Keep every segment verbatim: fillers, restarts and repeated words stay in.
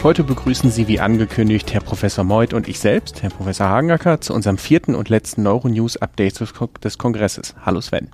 Heute begrüßen Sie wie angekündigt Herr Professor Meuth und ich selbst, Herr Professor Hagenacker, zu unserem vierten und letzten Neuronews-Update des, Ko- des Kongresses. Hallo Sven.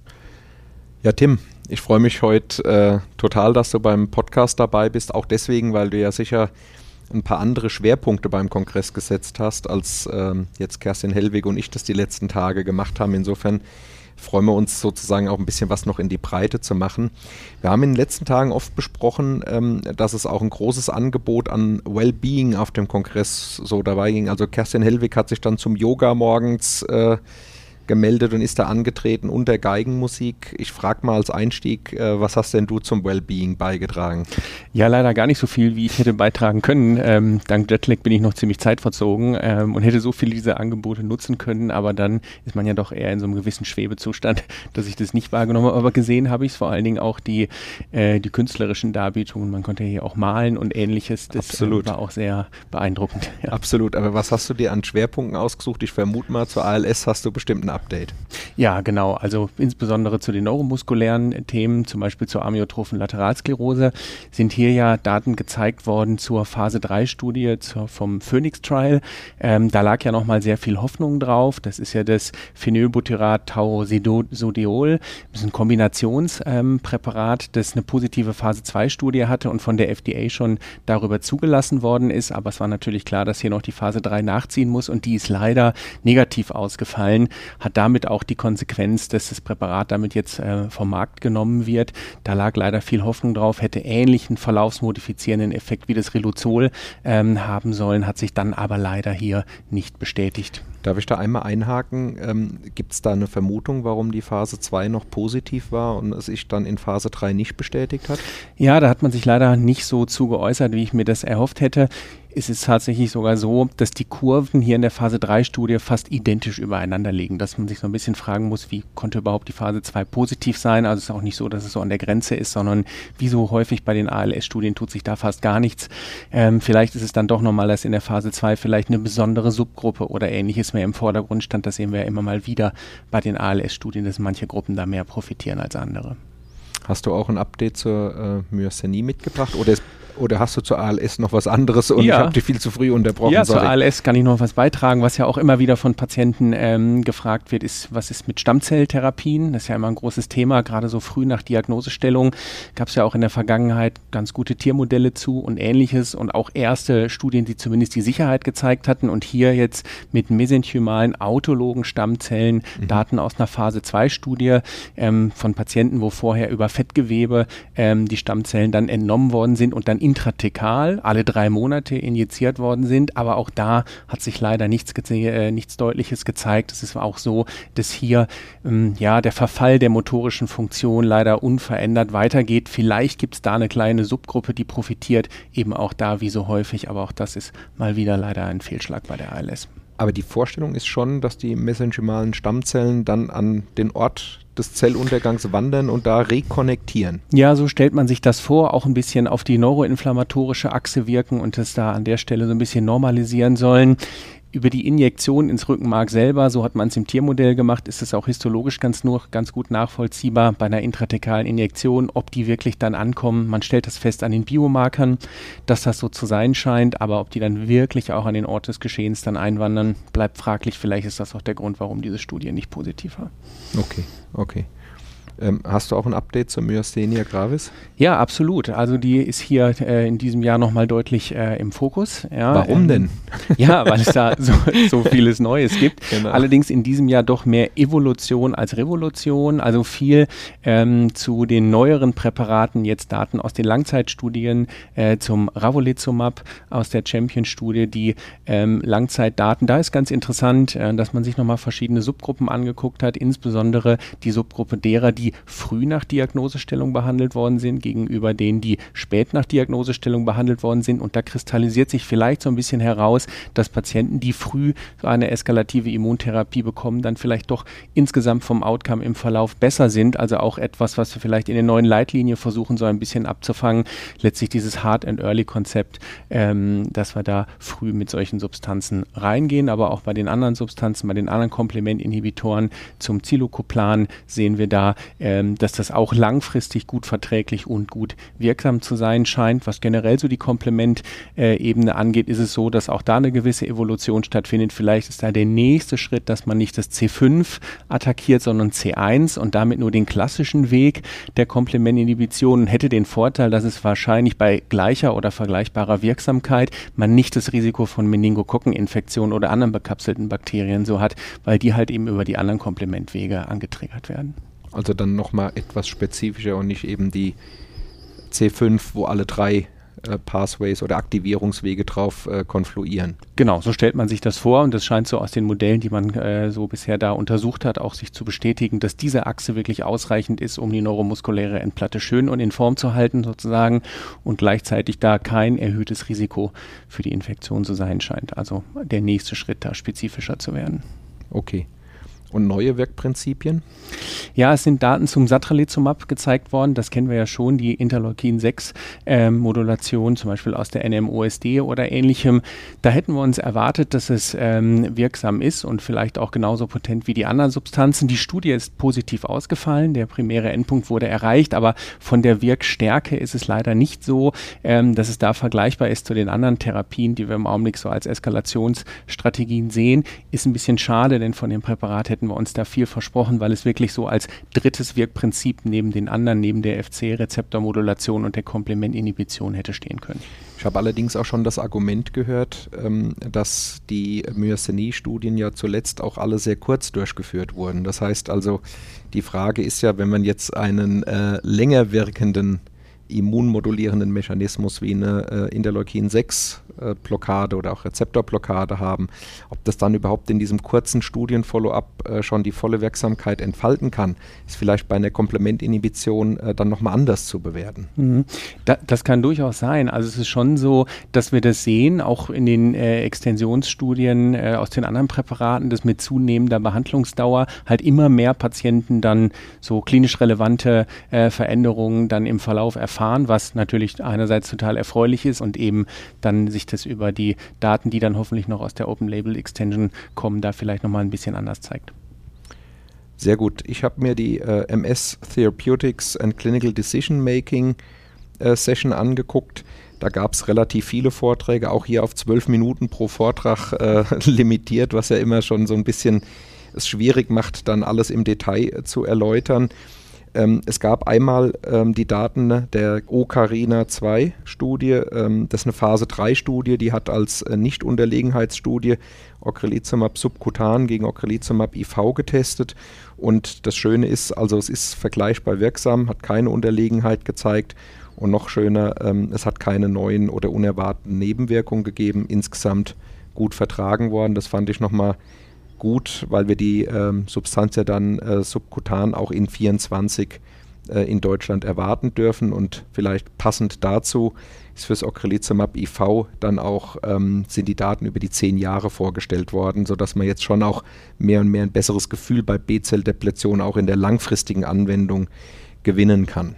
Ja, Tim, ich freue mich heute äh, total, dass du beim Podcast dabei bist, auch deswegen, weil du ja sicher ein paar andere Schwerpunkte beim Kongress gesetzt hast, als ähm, jetzt Kerstin Hellwig und ich das die letzten Tage gemacht haben. Insofern freuen wir uns sozusagen auch ein bisschen was noch in die Breite zu machen. Wir haben in den letzten Tagen oft besprochen, ähm, dass es auch ein großes Angebot an Wellbeing auf dem Kongress so dabei ging. Also Kerstin Hellwig hat sich dann zum Yoga morgens äh, gemeldet und ist da angetreten unter Geigenmusik. Ich frage mal als Einstieg, äh, was hast denn du zum Wellbeing beigetragen? Ja, leider gar nicht so viel, wie ich hätte beitragen können. Ähm, dank Jetlag bin ich noch ziemlich zeitverzogen ähm, und hätte so viele dieser Angebote nutzen können, aber dann ist man ja doch eher in so einem gewissen Schwebezustand, dass ich das nicht wahrgenommen habe. Aber gesehen habe ich es vor allen Dingen auch die, äh, die künstlerischen Darbietungen. Man konnte hier auch malen und Ähnliches. Das Absolut. Äh, war auch sehr beeindruckend. Ja. Absolut, aber was hast du dir an Schwerpunkten ausgesucht? Ich vermute mal, zur A L S hast du bestimmt einen Update. Ja, genau. Also insbesondere zu den neuromuskulären Themen, zum Beispiel zur amyotrophen Lateralsklerose, sind hier ja Daten gezeigt worden zur Phase drei Studie zur, vom Phoenix Trial. Ähm, da lag ja nochmal sehr viel Hoffnung drauf. Das ist ja das Phenylbutyrat Tauroxodiol. Das ist ein Kombinationspräparat, ähm, das eine positive Phase zwei Studie hatte und von der F D A schon darüber zugelassen worden ist. Aber es war natürlich klar, dass hier noch die Phase drei nachziehen muss und die ist leider negativ ausgefallen. Hat damit auch die Konsequenz, dass das Präparat damit jetzt äh, vom Markt genommen wird. Da lag leider viel Hoffnung drauf, hätte ähnlichen verlaufsmodifizierenden Effekt wie das Riluzol ähm, haben sollen, hat sich dann aber leider hier nicht bestätigt. Darf ich da einmal einhaken? Ähm, gibt es da eine Vermutung, warum die Phase zwei noch positiv war und es sich dann in Phase drei nicht bestätigt hat? Ja, da hat man sich leider nicht so zu geäußert, wie ich mir das erhofft hätte. Es ist tatsächlich sogar so, dass die Kurven hier in der Phase drei Studie fast identisch übereinander liegen, dass man sich so ein bisschen fragen muss, wie konnte überhaupt die Phase zwei positiv sein? Also es ist auch nicht so, dass es so an der Grenze ist, sondern wie so häufig bei den A L S-Studien tut sich da fast gar nichts. Ähm, vielleicht ist es dann doch nochmal, dass in der Phase zwei vielleicht eine besondere Subgruppe oder Ähnliches mehr im Vordergrund stand. Das sehen wir ja immer mal wieder bei den A L S-Studien, dass manche Gruppen da mehr profitieren als andere. Hast du auch ein Update zur äh, Myasthenie mitgebracht oder, ist, oder hast du zur A L S noch was anderes und ja. ich habe dich viel zu früh unterbrochen? Ja, Sorry. zur A L S kann ich noch was beitragen. Was ja auch immer wieder von Patienten ähm, gefragt wird, ist, was ist mit Stammzelltherapien? Das ist ja immer ein großes Thema, gerade so früh nach Diagnosestellung. Gab es ja auch in der Vergangenheit ganz gute Tiermodelle zu und Ähnliches und auch erste Studien, die zumindest die Sicherheit gezeigt hatten und hier jetzt mit mesenchymalen autologen Stammzellen mhm. Daten aus einer Phase zwei Studie ähm, von Patienten, wo vorher über Fettgewebe ähm, die Stammzellen dann entnommen worden sind und dann intrathekal alle drei Monate injiziert worden sind. Aber auch da hat sich leider nichts, geze- äh, nichts Deutliches gezeigt. Es ist auch so, dass hier ähm, ja, der Verfall der motorischen Funktion leider unverändert weitergeht. Vielleicht gibt es da eine kleine Subgruppe, die profitiert, eben auch da wie so häufig. Aber auch das ist mal wieder leider ein Fehlschlag bei der A L S. Aber die Vorstellung ist schon, dass die mesenchymalen Stammzellen dann an den Ort des Zelluntergangs wandern und da rekonnektieren. Ja, so stellt man sich das vor, auch ein bisschen auf die neuroinflammatorische Achse wirken und das da an der Stelle so ein bisschen normalisieren sollen. Über die Injektion ins Rückenmark selber, so hat man es im Tiermodell gemacht, ist es auch histologisch ganz, nur, ganz gut nachvollziehbar bei einer intrathekalen Injektion, ob die wirklich dann ankommen. Man stellt das fest an den Biomarkern, dass das so zu sein scheint, aber ob die dann wirklich auch an den Ort des Geschehens dann einwandern, bleibt fraglich. Vielleicht ist das auch der Grund, warum diese Studie nicht positiv war. Okay, okay. Ähm, hast du auch ein Update zur Myasthenia gravis? Ja, absolut. Also die ist hier äh, in diesem Jahr nochmal deutlich äh, im Fokus. Ja, Warum ähm, denn? Ja, weil es da so, so vieles Neues gibt. Genau. Allerdings in diesem Jahr doch mehr Evolution als Revolution. Also viel ähm, zu den neueren Präparaten, jetzt Daten aus den Langzeitstudien äh, zum Ravulizumab aus der Champion-Studie, die ähm, Langzeitdaten. Da ist ganz interessant, äh, dass man sich nochmal verschiedene Subgruppen angeguckt hat, insbesondere die Subgruppe derer, die früh nach Diagnosestellung behandelt worden sind, gegenüber denen, die spät nach Diagnosestellung behandelt worden sind. Und da kristallisiert sich vielleicht so ein bisschen heraus, dass Patienten, die früh so eine eskalative Immuntherapie bekommen, dann vielleicht doch insgesamt vom Outcome im Verlauf besser sind. Also auch etwas, was wir vielleicht in der neuen Leitlinie versuchen, so ein bisschen abzufangen. Letztlich dieses Hard-and-Early-Konzept, ähm, dass wir da früh mit solchen Substanzen reingehen. Aber auch bei den anderen Substanzen, bei den anderen Komplementinhibitoren zum Zilucoplan sehen wir da ähm, dass das auch langfristig gut verträglich und gut wirksam zu sein scheint. Was generell so die Komplementebene angeht, ist es so, dass auch da eine gewisse Evolution stattfindet. Vielleicht ist da der nächste Schritt, dass man nicht das C fünf attackiert, sondern C eins und damit nur den klassischen Weg der Komplementinhibition, hätte den Vorteil, dass es wahrscheinlich bei gleicher oder vergleichbarer Wirksamkeit man nicht das Risiko von Meningokokkeninfektionen oder anderen bekapselten Bakterien so hat, weil die halt eben über die anderen Komplementwege angetriggert werden. Also dann nochmal etwas spezifischer und nicht eben die C fünf, wo alle drei äh, Pathways oder Aktivierungswege drauf äh, konfluieren. Genau, so stellt man sich das vor und das scheint so aus den Modellen, die man äh, so bisher da untersucht hat, auch sich zu bestätigen, dass diese Achse wirklich ausreichend ist, um die neuromuskuläre Endplatte schön und in Form zu halten sozusagen und gleichzeitig da kein erhöhtes Risiko für die Infektion zu sein scheint. Also der nächste Schritt, da spezifischer zu werden. Okay. Und neue Wirkprinzipien? Ja, es sind Daten zum Satralizumab gezeigt worden. Das kennen wir ja schon, die Interleukin sechs ähm, Modulation, zum Beispiel aus der N M O S D oder ähnlichem. Da hätten wir uns erwartet, dass es ähm, wirksam ist und vielleicht auch genauso potent wie die anderen Substanzen. Die Studie ist positiv ausgefallen. Der primäre Endpunkt wurde erreicht, aber von der Wirkstärke ist es leider nicht so, ähm, dass es da vergleichbar ist zu den anderen Therapien, die wir im Augenblick so als Eskalationsstrategien sehen. Ist ein bisschen schade, denn von dem Präparat hätten wir uns da viel versprochen, weil es wirklich so als drittes Wirkprinzip neben den anderen, neben der F C-Rezeptormodulation und der Komplementinhibition hätte stehen können. Ich habe allerdings auch schon das Argument gehört, ähm, dass die Myasthenie-Studien ja zuletzt auch alle sehr kurz durchgeführt wurden. Das heißt also, die Frage ist ja, wenn man jetzt einen äh, länger wirkenden immunmodulierenden Mechanismus wie eine äh, Interleukin sechs äh, Blockade oder auch Rezeptorblockade haben, ob das dann überhaupt in diesem kurzen Studien-Follow-up äh, schon die volle Wirksamkeit entfalten kann, ist vielleicht bei einer Komplementinhibition äh, dann nochmal anders zu bewerten. Mhm. Da, das kann durchaus sein. Also es ist schon so, dass wir das sehen, auch in den äh, Extensionsstudien äh, aus den anderen Präparaten, dass mit zunehmender Behandlungsdauer halt immer mehr Patienten dann so klinisch relevante äh, Veränderungen dann im Verlauf erfahren. erfahren, was natürlich einerseits total erfreulich ist und eben dann sich das über die Daten, die dann hoffentlich noch aus der Open-Label-Extension kommen, da vielleicht nochmal ein bisschen anders zeigt. Sehr gut. Ich habe mir die äh, M S Therapeutics and Clinical Decision Making äh, Session angeguckt. Da gab es relativ viele Vorträge, auch hier auf zwölf Minuten pro Vortrag äh, limitiert, was ja immer schon so ein bisschen es schwierig macht, dann alles im Detail äh, zu erläutern. Ähm, es gab einmal ähm, die Daten der Ocarina zwei Studie, ähm, das ist eine Phase drei Studie, die hat als äh, Nicht-Unterlegenheitsstudie Ocrelizumab subkutan gegen Ocrelizumab I V getestet und das Schöne ist, also es ist vergleichbar wirksam, hat keine Unterlegenheit gezeigt und noch schöner, ähm, es hat keine neuen oder unerwarteten Nebenwirkungen gegeben, insgesamt gut vertragen worden, das fand ich nochmal gut, weil wir die ähm, Substanz ja dann äh, subkutan auch in vierundzwanzig äh, in Deutschland erwarten dürfen und vielleicht passend dazu ist fürs Ocrelizumab I V dann auch ähm, sind die Daten über die zehn Jahre vorgestellt worden, sodass man jetzt schon auch mehr und mehr ein besseres Gefühl bei B-Zell-Depletion auch in der langfristigen Anwendung gewinnen kann.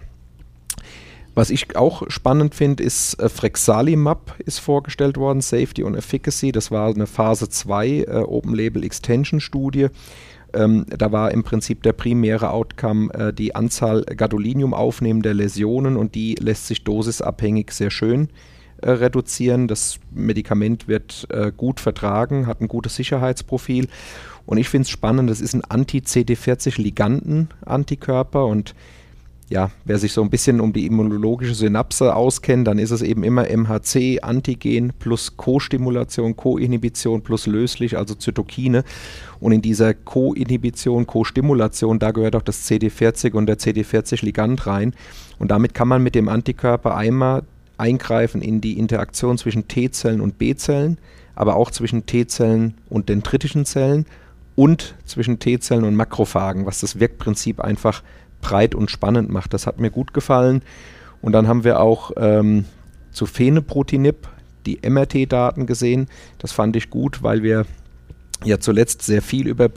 Was ich auch spannend finde, ist äh, Frexalimab ist vorgestellt worden, Safety und Efficacy. Das war eine Phase zwei äh, Open-Label-Extension-Studie. Ähm, da war im Prinzip der primäre Outcome äh, die Anzahl Gadolinium aufnehmender Läsionen und die lässt sich dosisabhängig sehr schön äh, reduzieren. Das Medikament wird äh, gut vertragen, hat ein gutes Sicherheitsprofil. Und ich finde es spannend, das ist ein Anti-C D vierzig Liganden-Antikörper und ja, wer sich so ein bisschen um die immunologische Synapse auskennt, dann ist es eben immer M H C, Antigen plus Co-Stimulation, Co-Inhibition plus löslich, also Zytokine. Und in dieser Co-Inhibition, Co-Stimulation, da gehört auch das C D vierzig und der C D vierzig Ligand rein. Und damit kann man mit dem Antikörper einmal eingreifen in die Interaktion zwischen T-Zellen und B-Zellen, aber auch zwischen T-Zellen und dendritischen Zellen und zwischen T-Zellen und Makrophagen, was das Wirkprinzip einfach breit und spannend macht. Das hat mir gut gefallen. Und dann haben wir auch ähm, zu Phenobrutinib die M R T-Daten gesehen. Das fand ich gut, weil wir ja zuletzt sehr viel über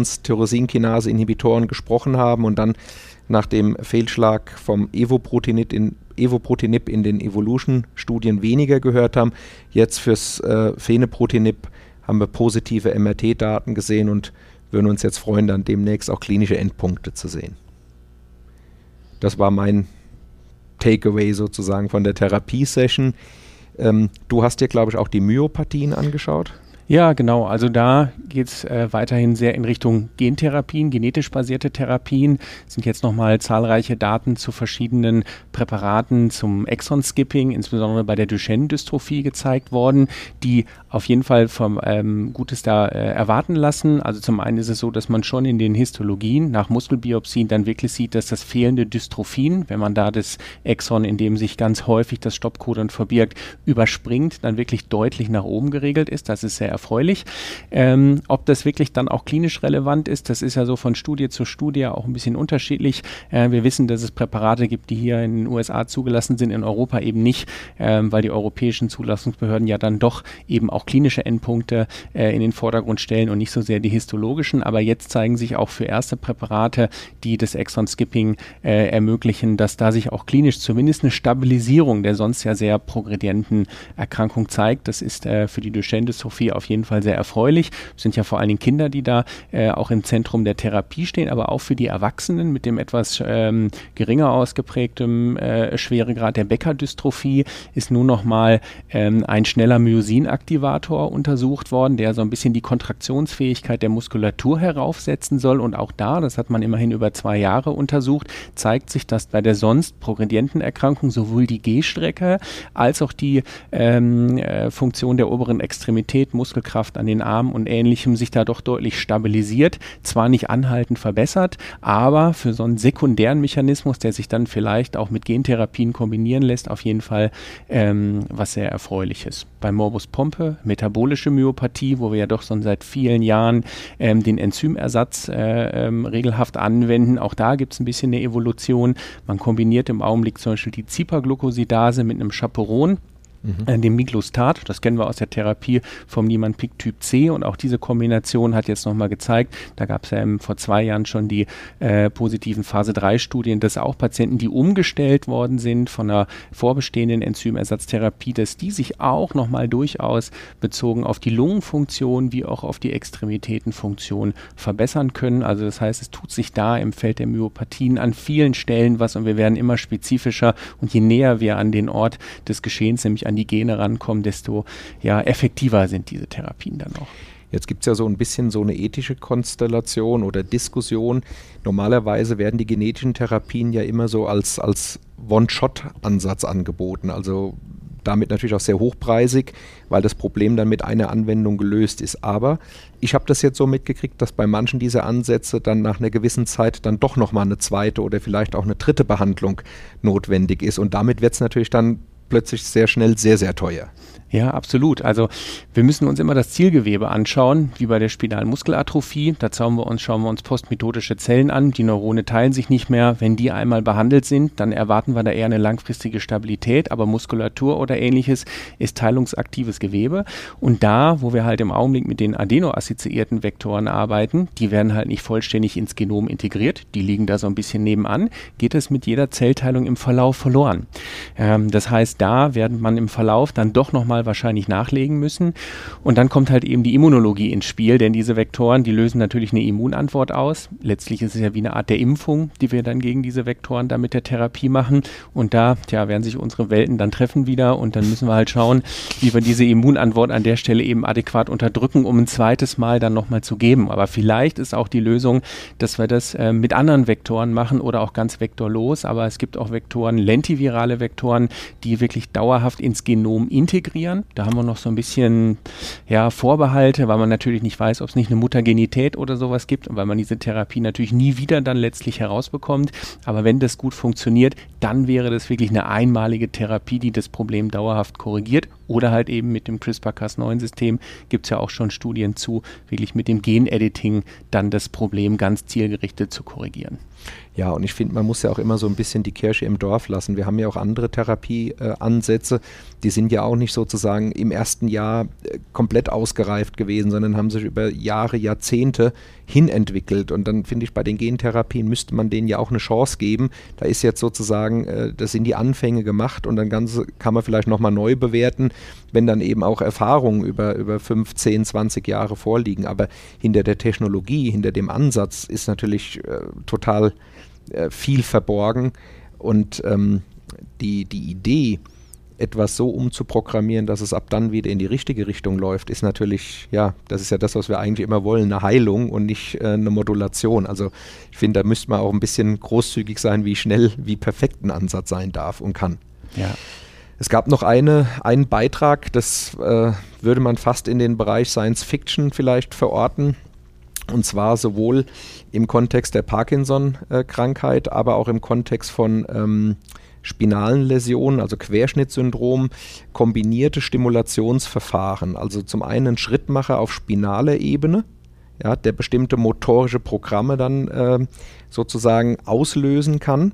Proteins-Tyrosinkinase-Inhibitoren gesprochen haben und dann nach dem Fehlschlag vom Evobrutinib in, Evobrutinib in den Evolution-Studien weniger gehört haben. Jetzt fürs äh, Phenobrutinib haben wir positive M R T-Daten gesehen und würden uns jetzt freuen, dann demnächst auch klinische Endpunkte zu sehen. Das war mein Takeaway sozusagen von der Therapiesession. Ähm, du hast dir, glaube ich, auch die Myopathien angeschaut. Ja, genau. Also da geht es äh, weiterhin sehr in Richtung Gentherapien, genetisch basierte Therapien. Es sind jetzt nochmal zahlreiche Daten zu verschiedenen Präparaten zum Exon-Skipping, insbesondere bei der Duchenne-Dystrophie gezeigt worden, die auf jeden Fall vom ähm, Gutes da äh, erwarten lassen. Also zum einen ist es so, dass man schon in den Histologien nach Muskelbiopsien dann wirklich sieht, dass das fehlende Dystrophin, wenn man da das Exon, in dem sich ganz häufig das Stoppcodon verbirgt, überspringt, dann wirklich deutlich nach oben geregelt ist. Das ist sehr erfreulich. Ähm, ob das wirklich dann auch klinisch relevant ist, das ist ja so von Studie zu Studie auch ein bisschen unterschiedlich. Äh, wir wissen, dass es Präparate gibt, die hier in den U S A zugelassen sind, in Europa eben nicht, ähm, weil die europäischen Zulassungsbehörden ja dann doch eben auch klinische Endpunkte äh, in den Vordergrund stellen und nicht so sehr die histologischen. Aber jetzt zeigen sich auch für erste Präparate, die das Exon-Skipping äh, ermöglichen, dass da sich auch klinisch zumindest eine Stabilisierung der sonst ja sehr progredienten Erkrankung zeigt. Das ist äh, für die Duchenne-Dystrophie auf jeden Fall sehr erfreulich. Es sind ja vor allen Dingen Kinder, die da äh, auch im Zentrum der Therapie stehen, aber auch für die Erwachsenen mit dem etwas ähm, geringer ausgeprägten äh, Schweregrad der Becker-Dystrophie ist nun nochmal ähm, ein schneller Myosin-Aktivator untersucht worden, der so ein bisschen die Kontraktionsfähigkeit der Muskulatur heraufsetzen soll. Und auch da, das hat man immerhin über zwei Jahre untersucht, zeigt sich, dass bei der sonst progredienten Erkrankung sowohl die Gehstrecke als auch die ähm, äh, Funktion der oberen Extremität, Muskelkraft an den Armen und Ähnlichem sich da doch deutlich stabilisiert, zwar nicht anhaltend verbessert, aber für so einen sekundären Mechanismus, der sich dann vielleicht auch mit Gentherapien kombinieren lässt, auf jeden Fall ähm, was sehr Erfreuliches. Bei Morbus Pompe, metabolische Myopathie, wo wir ja doch schon seit vielen Jahren ähm, den Enzymersatz äh, ähm, regelhaft anwenden, auch da gibt es ein bisschen eine Evolution. Man kombiniert im Augenblick zum Beispiel die Zipa-Glucosidase mit einem Chaperon, Mhm. dem Miglostat, das kennen wir aus der Therapie vom Niemann-Pick Typ C, und auch diese Kombination hat jetzt nochmal gezeigt, da gab es ja im, vor zwei Jahren schon die äh, positiven Phase drei Studien, dass auch Patienten, die umgestellt worden sind von einer vorbestehenden Enzymersatztherapie, dass die sich auch nochmal durchaus bezogen auf die Lungenfunktion wie auch auf die Extremitätenfunktion verbessern können. Also das heißt, es tut sich da im Feld der Myopathien an vielen Stellen was, und wir werden immer spezifischer, und je näher wir an den Ort des Geschehens, nämlich an die Gene rankommen, desto ja, effektiver sind diese Therapien dann auch. Jetzt gibt es ja so ein bisschen so eine ethische Konstellation oder Diskussion. Normalerweise werden die genetischen Therapien ja immer so als, als One-Shot-Ansatz angeboten, also damit natürlich auch sehr hochpreisig, weil das Problem dann mit einer Anwendung gelöst ist. Aber ich habe das jetzt so mitgekriegt, dass bei manchen dieser Ansätze dann nach einer gewissen Zeit dann doch nochmal eine zweite oder vielleicht auch eine dritte Behandlung notwendig ist. Und damit wird es natürlich dann plötzlich sehr schnell sehr, sehr teuer. Ja, absolut. Also wir müssen uns immer das Zielgewebe anschauen, wie bei der spinalen Muskelatrophie. Da schauen wir uns, schauen wir uns postmitotische Zellen an. Die Neurone teilen sich nicht mehr. Wenn die einmal behandelt sind, dann erwarten wir da eher eine langfristige Stabilität. Aber Muskulatur oder Ähnliches ist teilungsaktives Gewebe. Und da, wo wir halt im Augenblick mit den adeno-assoziierten Vektoren arbeiten, die werden halt nicht vollständig ins Genom integriert. Die liegen da so ein bisschen nebenan. Geht es mit jeder Zellteilung im Verlauf verloren. Ähm, das heißt, da wird man im Verlauf dann doch nochmal wahrscheinlich nachlegen müssen. Und dann kommt halt eben die Immunologie ins Spiel, denn diese Vektoren, die lösen natürlich eine Immunantwort aus. Letztlich ist es ja wie eine Art der Impfung, die wir dann gegen diese Vektoren dann mit der Therapie machen. Und da, tja, werden sich unsere Welten dann treffen wieder, und dann müssen wir halt schauen, wie wir diese Immunantwort an der Stelle eben adäquat unterdrücken, um ein zweites Mal dann nochmal zu geben. Aber vielleicht ist auch die Lösung, dass wir das äh, mit anderen Vektoren machen oder auch ganz vektorlos. Aber es gibt auch Vektoren, lentivirale Vektoren, die wirklich dauerhaft ins Genom integrieren. Da haben wir noch so ein bisschen ja, Vorbehalte, weil man natürlich nicht weiß, ob es nicht eine Mutagenität oder sowas gibt, und weil man diese Therapie natürlich nie wieder dann letztlich herausbekommt. Aber wenn das gut funktioniert, dann wäre das wirklich eine einmalige Therapie, die das Problem dauerhaft korrigiert. Oder halt eben mit dem CRISPR Cas neun System gibt es ja auch schon Studien zu, wirklich mit dem Gen-Editing dann das Problem ganz zielgerichtet zu korrigieren. Ja, und ich finde, man muss ja auch immer so ein bisschen die Kirche im Dorf lassen. Wir haben ja auch andere Therapieansätze, äh, die sind ja auch nicht sozusagen im ersten Jahr äh, komplett ausgereift gewesen, sondern haben sich über Jahre, Jahrzehnte hin entwickelt. Und dann finde ich, bei den Gentherapien müsste man denen ja auch eine Chance geben. Da ist jetzt sozusagen, äh, das sind die Anfänge gemacht, und dann Ganze kann man vielleicht nochmal neu bewerten, wenn dann eben auch Erfahrungen über, über fünf, zehn, zwanzig Jahre vorliegen. Aber hinter der Technologie, hinter dem Ansatz ist natürlich äh, total äh, viel verborgen. Und ähm, die, die Idee, etwas so umzuprogrammieren, dass es ab dann wieder in die richtige Richtung läuft, ist natürlich, ja, das ist ja das, was wir eigentlich immer wollen, eine Heilung und nicht äh, eine Modulation. Also ich finde, da müsste man auch ein bisschen großzügig sein, wie schnell, wie perfekt ein Ansatz sein darf und kann. Ja. Es gab noch eine, einen Beitrag, das äh, würde man fast in den Bereich Science Fiction vielleicht verorten. Und zwar sowohl im Kontext der Parkinson-Krankheit, aber auch im Kontext von ähm, spinalen Läsionen, also Querschnittsyndrom, kombinierte Stimulationsverfahren. Also zum einen ein Schrittmacher auf spinaler Ebene, ja, der bestimmte motorische Programme dann äh, sozusagen auslösen kann.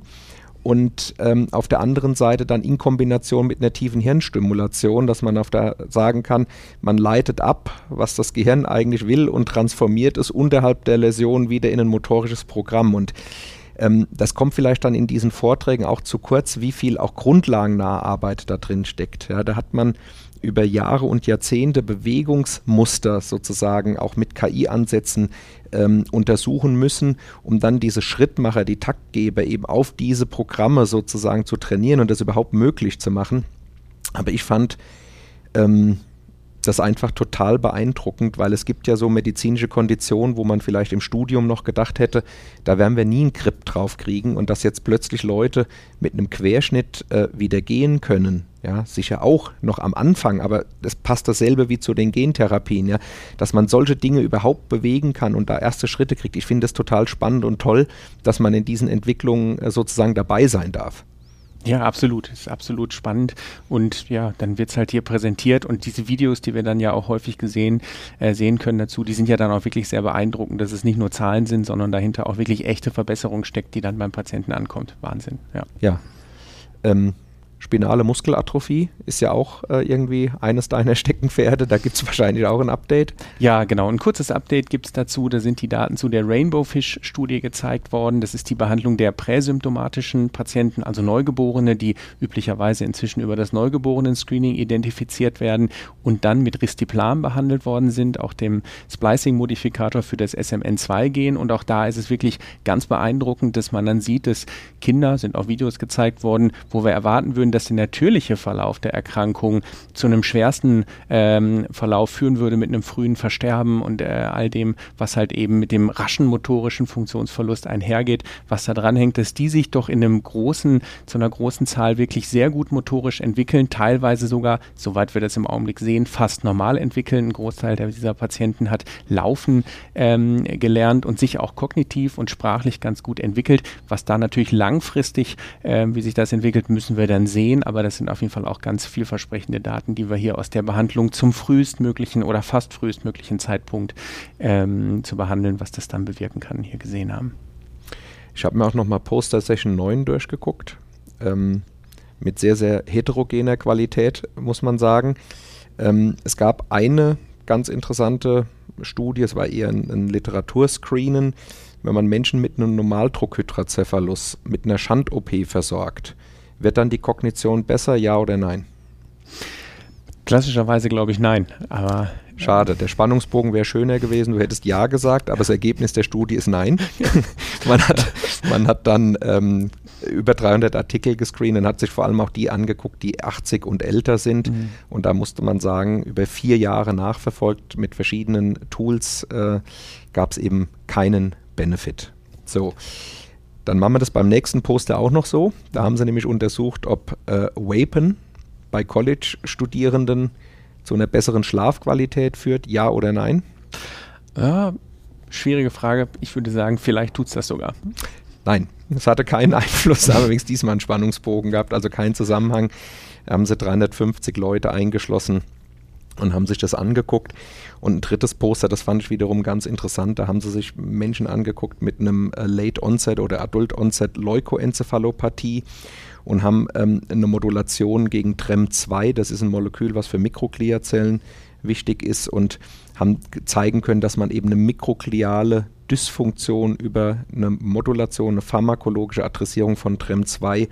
Und ähm, auf der anderen Seite dann in Kombination mit einer tiefen Hirnstimulation, dass man auf der sagen kann, man leitet ab, was das Gehirn eigentlich will und transformiert es unterhalb der Läsion wieder in ein motorisches Programm. Und ähm, das kommt vielleicht dann in diesen Vorträgen auch zu kurz, wie viel auch grundlagennahe Arbeit da drin steckt. Ja, da hat man über Jahre und Jahrzehnte Bewegungsmuster sozusagen auch mit K I-Ansätzen ähm, untersuchen müssen, um dann diese Schrittmacher, die Taktgeber eben auf diese Programme sozusagen zu trainieren und das überhaupt möglich zu machen. Aber ich fand ähm, das einfach total beeindruckend, weil es gibt ja so medizinische Konditionen, wo man vielleicht im Studium noch gedacht hätte, da werden wir nie einen Grip drauf kriegen und dass jetzt plötzlich Leute mit einem Querschnitt äh, wieder gehen können. Ja, sicher auch noch am Anfang, aber das passt dasselbe wie zu den Gentherapien, ja, dass man solche Dinge überhaupt bewegen kann und da erste Schritte kriegt. Ich finde es total spannend und toll, dass man in diesen Entwicklungen äh, sozusagen dabei sein darf. Ja, absolut. Ist absolut spannend. Und ja, dann wird's halt hier präsentiert und diese Videos, die wir dann ja auch häufig gesehen, äh, sehen können dazu, die sind ja dann auch wirklich sehr beeindruckend, dass es nicht nur Zahlen sind, sondern dahinter auch wirklich echte Verbesserung steckt, die dann beim Patienten ankommt. Wahnsinn, ja. Ja, ähm, spinale Muskelatrophie ist ja auch äh, irgendwie eines deiner Steckenpferde. Da gibt es wahrscheinlich auch ein Update. Ja, genau. Ein kurzes Update gibt es dazu. Da sind die Daten zu der Rainbow-Fish-Studie gezeigt worden. Das ist die Behandlung der präsymptomatischen Patienten, also Neugeborene, die üblicherweise inzwischen über das Neugeborenen-Screening identifiziert werden und dann mit Risdiplam behandelt worden sind, auch dem Splicing-Modifikator für das S M N zwei Gen. Und auch da ist es wirklich ganz beeindruckend, dass man dann sieht, dass Kinder, sind auch Videos gezeigt worden, wo wir erwarten würden, dass der natürliche Verlauf der Erkrankung zu einem schwersten ähm, Verlauf führen würde mit einem frühen Versterben und äh, all dem, was halt eben mit dem raschen motorischen Funktionsverlust einhergeht, was da dran hängt, dass die sich doch in einem großen, zu einer großen Zahl wirklich sehr gut motorisch entwickeln, teilweise sogar, soweit wir das im Augenblick sehen, fast normal entwickeln. Ein Großteil dieser Patienten hat Laufen ähm, gelernt und sich auch kognitiv und sprachlich ganz gut entwickelt. Was da natürlich langfristig, äh, wie sich das entwickelt, müssen wir dann sehen. Aber das sind auf jeden Fall auch ganz vielversprechende Daten, die wir hier aus der Behandlung zum frühestmöglichen oder fast frühestmöglichen Zeitpunkt ähm, zu behandeln, was das dann bewirken kann, hier gesehen haben. Ich habe mir auch nochmal Poster Session neun durchgeguckt, ähm, mit sehr, sehr heterogener Qualität, muss man sagen. Ähm, es gab eine ganz interessante Studie, es war eher ein, ein Literaturscreenen, wenn man Menschen mit einem Normaldruckhydrocephalus mit einer Schand-O P versorgt. Wird dann die Kognition besser, ja oder nein? Klassischerweise glaube ich nein, aber... Schade, der Spannungsbogen wäre schöner gewesen, du hättest ja gesagt, aber das Ergebnis der Studie ist nein. man, hat, man hat dann ähm, über dreihundert Artikel gescreent und hat sich vor allem auch die angeguckt, die achtzig und älter sind. Mhm. Und da musste man sagen, über vier Jahre nachverfolgt mit verschiedenen Tools äh, gab es eben keinen Benefit. So. Dann machen wir das beim nächsten Poster auch noch so. Da haben sie nämlich untersucht, ob äh, Vapen bei College-Studierenden zu einer besseren Schlafqualität führt, ja oder nein? Ja, schwierige Frage. Ich würde sagen, vielleicht tut es das sogar. Nein, es hatte keinen Einfluss, aber wenigstens diesmal einen Spannungsbogen gehabt, also keinen Zusammenhang. Da haben sie dreihundertfünfzig Leute eingeschlossen und haben sich das angeguckt. Und ein drittes Poster, das fand ich wiederum ganz interessant, da haben sie sich Menschen angeguckt mit einem äh, Late Onset oder Adult Onset Leukoenzephalopathie und haben ähm, eine Modulation gegen T R E M zwei, das ist ein Molekül, was für Mikrogliazellen wichtig ist, und haben zeigen können, dass man eben eine mikrogliale Dysfunktion über eine Modulation, eine pharmakologische Adressierung von T R E M zwei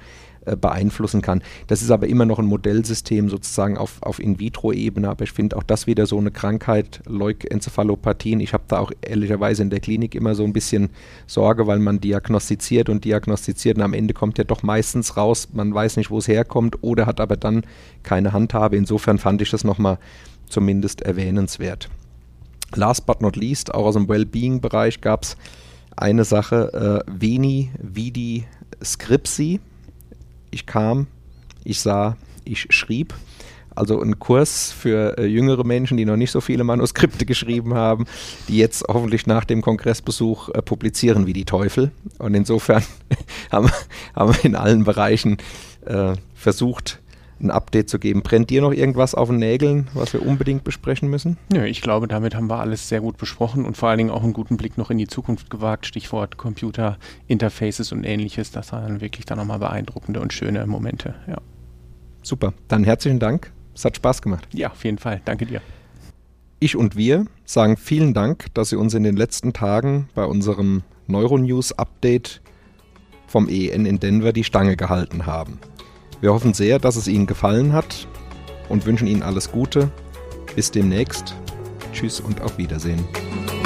äh, beeinflussen kann. Das ist aber immer noch ein Modellsystem sozusagen auf, auf In-vitro-Ebene, aber ich finde auch das wieder so eine Krankheit, Leukenzephalopathien. Ich habe da auch ehrlicherweise in der Klinik immer so ein bisschen Sorge, weil man diagnostiziert und diagnostiziert und am Ende kommt ja doch meistens raus, man weiß nicht, wo es herkommt oder hat aber dann keine Handhabe. Insofern fand ich das nochmal zumindest erwähnenswert. Last but not least, auch aus dem Wellbeing-Bereich gab es eine Sache, äh, Veni, Vidi, Scripsi. Ich kam, ich sah, ich schrieb. Also ein Kurs für äh, jüngere Menschen, die noch nicht so viele Manuskripte geschrieben haben, die jetzt hoffentlich nach dem Kongressbesuch äh, publizieren wie die Teufel. Und insofern haben, haben wir in allen Bereichen äh, versucht, ein Update zu geben. Brennt dir noch irgendwas auf den Nägeln, was wir unbedingt besprechen müssen? Nö, ich glaube, damit haben wir alles sehr gut besprochen und vor allen Dingen auch einen guten Blick noch in die Zukunft gewagt. Stichwort Computer, Interfaces und ähnliches. Das waren wirklich dann nochmal beeindruckende und schöne Momente. Ja. Super, dann herzlichen Dank. Es hat Spaß gemacht. Ja, auf jeden Fall. Danke dir. Ich und wir sagen vielen Dank, dass Sie uns in den letzten Tagen bei unserem Neuronews-Update vom E E N in Denver die Stange gehalten haben. Wir hoffen sehr, dass es Ihnen gefallen hat und wünschen Ihnen alles Gute. Bis demnächst. Tschüss und auf Wiedersehen.